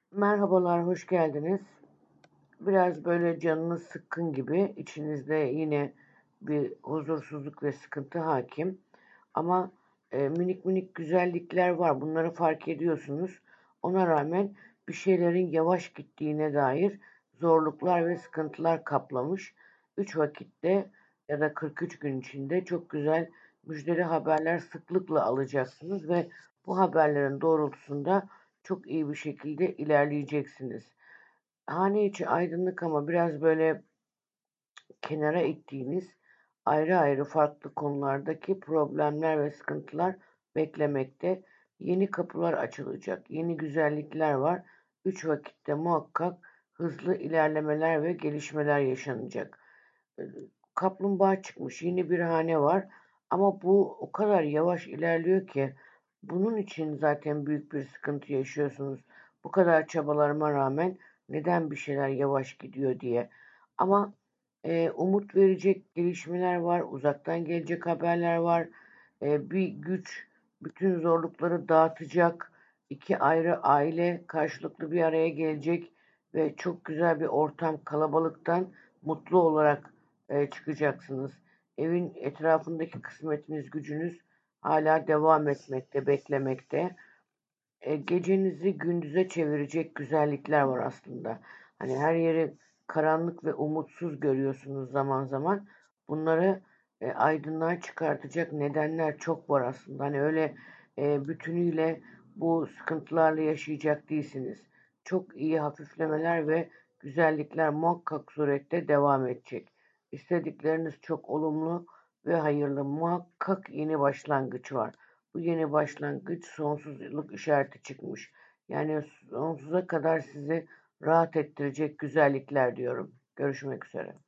Merhabalar, hoş geldiniz. Biraz böyle canınız sıkkın gibi, içinizde yine bir huzursuzluk ve sıkıntı hakim. Ama minik minik güzellikler var, bunları fark ediyorsunuz. Ona rağmen bir şeylerin yavaş gittiğine dair zorluklar ve sıkıntılar kaplamış. 3 vakitte ya da 43 gün içinde çok güzel müjdeli haberler sıklıkla alacaksınız ve bu haberlerin doğrultusunda çok iyi bir şekilde ilerleyeceksiniz. Hane içi aydınlık ama biraz böyle kenara ittiğiniz ayrı ayrı farklı konulardaki problemler ve sıkıntılar beklemekte. Yeni kapılar açılacak, yeni güzellikler var. 3 vakitte muhakkak hızlı ilerlemeler ve gelişmeler yaşanacak. Ee, Kaplumbağa çıkmış, yeni bir hane var ama bu o kadar yavaş ilerliyor ki bunun için zaten büyük bir sıkıntı yaşıyorsunuz. Bu kadar çabalarıma rağmen neden bir şeyler yavaş gidiyor diye. Ama umut verecek gelişmeler var, uzaktan gelecek haberler var. Bir güç bütün zorlukları dağıtacak. İki ayrı aile karşılıklı bir araya gelecek ve çok güzel bir ortam, kalabalıktan mutlu olarak çıkacaksınız. Evin etrafındaki kısmetiniz, gücünüz hala devam etmekte, beklemekte. Gecenizi gündüze çevirecek güzellikler var aslında. Hani her yeri karanlık ve umutsuz görüyorsunuz zaman zaman. Bunları aydınlığa çıkartacak nedenler çok var aslında. Hani öyle bütünüyle bu sıkıntılarla yaşayacak değilsiniz. Çok iyi hafiflemeler ve güzellikler muhakkak surette devam edecek. İstedikleriniz çok olumlu ve hayırlı. Muhakkak yeni başlangıç var. Bu yeni başlangıç sonsuzluk işareti çıkmış. Yani sonsuza kadar sizi rahat ettirecek güzellikler diyorum. Görüşmek üzere.